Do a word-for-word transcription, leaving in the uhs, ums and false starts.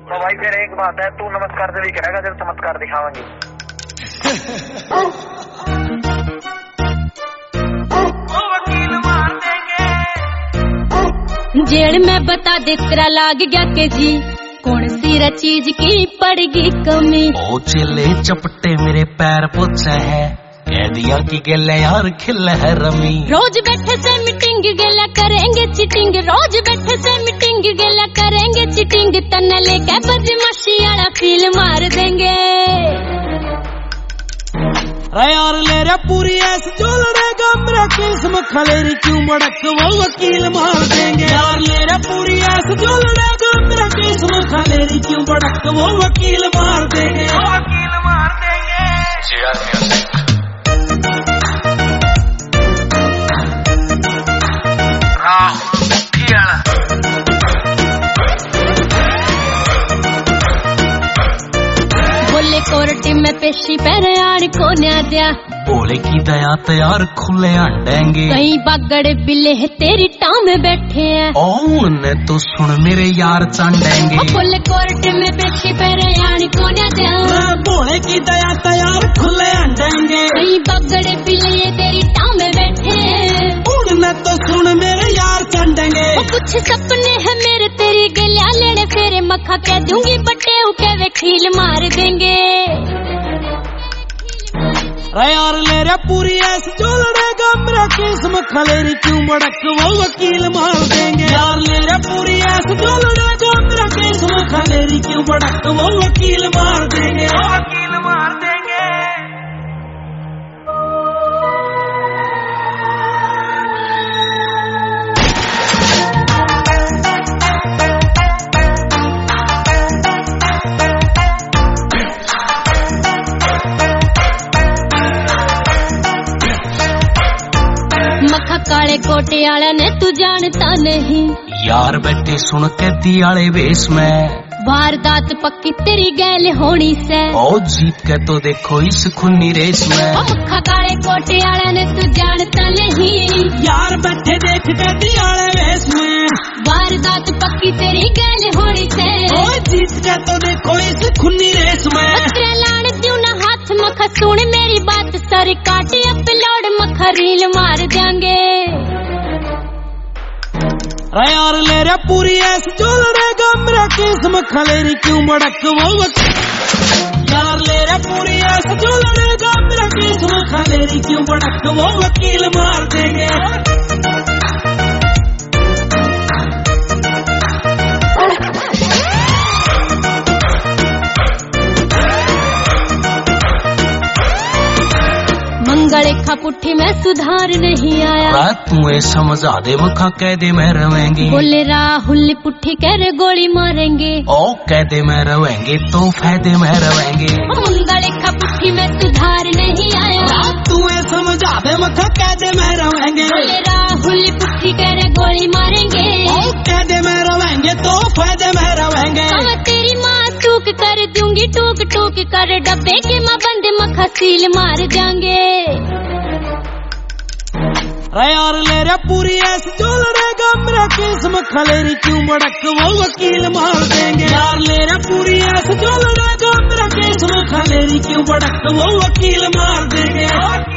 तो भाई फिर एक बात है, तू नमस्कार से भी करेगा जब चमत्कार दिखावांगे। जेड़ में बता दे तेरा लाग गया के जी, कौन सी रा चीज की पड़गी कमी। ओ चिल्ले चपटे मेरे पैर पोछे है, कह दिया कि गेले यार खिल है रमी। रोज बैठे से मीटिंग गेला करेंगे चिटिंग, रोज बैठे से मीटिंग गेला करेंगे चिटिंग, तन्ने लेके बदमाशी वाला फील मार देंगे। रे यार ले रे पूरी ऐसी जो लड़ेगा मेरा केस मखलेरी क्यों मड़क वो वकील मार देंगे। यार ले रे पूरी ऐसी जो लड़ेगा मेरा केस मखलेरी क्यों मड़क वो वकील मार देंगे, वकील मार देंगे। बोले कोर्ट में पेशी पर आड़ को न्या दिया, बोले की दया तैयार खुले अंडेंगे। कई बागड़ बिल्ले है तेरी टाँव में बैठे हैं, उन्हें तो सुन मेरे यार चंडेंगे। बोले कोर्ट में पेशी पर आड़ को न्या दिया, बोले की दया तैयार खुले अंडेंगे। कई बागड़ बिल्ले तेरी टाँव में बैठे हैं, उन्हें तो सुन मेरे यार चंडेंगे। कुछ सपने है मेरे तेरी गलिया लेने फेरे, मक्खा कह दूंगी बट्टे उके वे खील मार देंगे। रे यार ले रे पूरी ऐसी जो लड़ेगा मेरा केस मखलेरी क्यों मड़क वो वकील मार देंगे। यार ले रे पूरी ऐसी जो लड़ेगा मेरा केस मखलेरी क्यों मड़क वो वकील मार देंगे, वकील मार देंगे। काले कोटे आला ने तू जानता नहीं, यार बैठे सुन के दियाले बेस में, वारदात पक्की तेरी गैल होनी से। ओ जीत के तो देखो इस खुन्नी रेस में। मक्खा काले कोटे आला ने तू जानता नहीं, यार बैठे देख के दियाले बेस में, वारदात पक्की तेरी गैल होनी से। ओ जीत के तो देखो इस खुन्नी रेस में। तेरा लाड़ क्यों ना हाथ मखा सुन मेरी बात, सर काटे अपलोड मखा रील मार देंगे। रे यार ले रे पूरी ऐसी जो लड़ेगा मेरा केस मखलेरी क्यों मड़क वो वकील। यार ले रे पूरी ऐसी जो लड़ेगा मेरा केस मखलेरी क्यों मड़क वो वकील मार देंगे। मंगलेखा पुट्ठी में सुधार नहीं आया, रात तू समझा दे मखा कह दे मैं रहेंगे। बोले राहुल पुट्ठी कह रहे गोली मारेंगे, ओ कह दे मैं रहेंगे तो फायदे में रहेंगे। मंगलेखा पुट्ठी में सुधार नहीं आया, रात तू समझा दे मखा कह दे मैं रहेंगे। बोले राहुल पुट्ठी कह रहे गोली मारेंगे, ओ कह दे मैं रहेंगे तो फायदे में रहेंगे। अब तेरी माँ टूक कर दूंगी टूक टूक कर, डब्बे के माँ बंद मखा सील मार जाएंगे। रे यार ले रे पूरी ऐसी जो लड़ेगा मेरा केस मखलेरी क्यों मड़क वो वकील मार देंगे। यार ले रे पूरी ऐसी जो लड़ेगा मेरा केस मखलेरी क्यों मड़क वो वकील मार देंगे।